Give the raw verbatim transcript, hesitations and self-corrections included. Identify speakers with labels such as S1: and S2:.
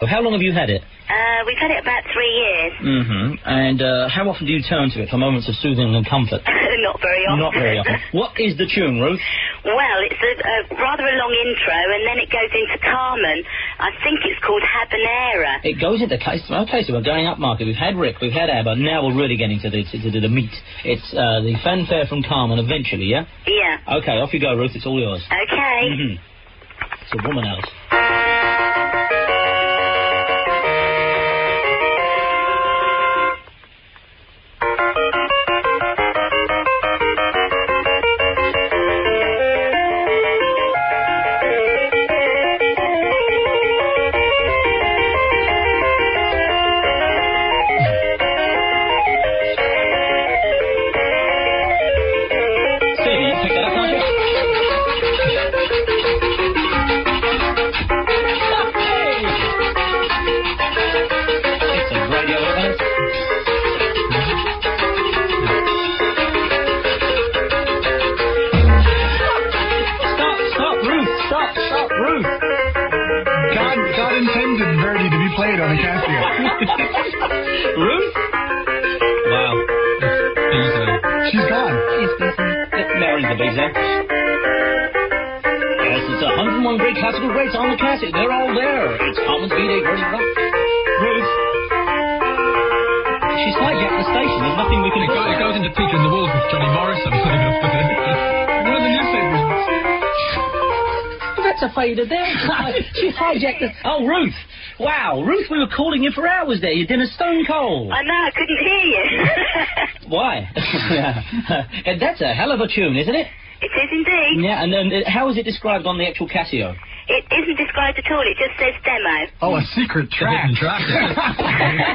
S1: How long have you had it?
S2: Uh, we've had it about three years.
S1: Mm-hmm. And, uh, how often do you turn to it for moments of soothing and comfort?
S2: Not very often.
S1: Not very often. What is the tune, Ruth?
S2: Well, it's a, a rather a long intro, and then it goes into Carmen. I think it's called Habanera.
S1: It goes into... Okay, so we're going up market. We've had Rick, we've had ABBA, now we're really getting to the, to the, the meat. It's, uh, the fanfare from Carmen eventually, yeah?
S2: Yeah.
S1: Okay, off you go, Ruth. It's all yours.
S2: Okay.
S1: Mm-hmm. It's a woman else. Ruth? Wow.
S3: She's gone.
S1: She's busy. Mary's the busy. Yes, it's one hundred and one great classical greats on the cassette. They're all there. It's Carmen's B-Day Burning Rock. Ruth? She's hijacked the station. There's nothing we can
S4: it
S1: do.
S4: Go, it goes into Peter in the Wolf with Johnny Morris or something.
S3: One of the newspapers.
S1: That's a fader there. She hijacked the... Oh, Ruth. Wow, Ruth, we were calling you for hours there. Your dinner's stone cold.
S2: I know, I couldn't hear you.
S1: Why? And that's a hell of a tune, isn't it?
S2: It is indeed.
S1: Yeah, and then uh, how is it described on the actual Casio?
S2: It isn't described at all, it just says demo.
S3: Oh, a secret track.
S4: A hidden track.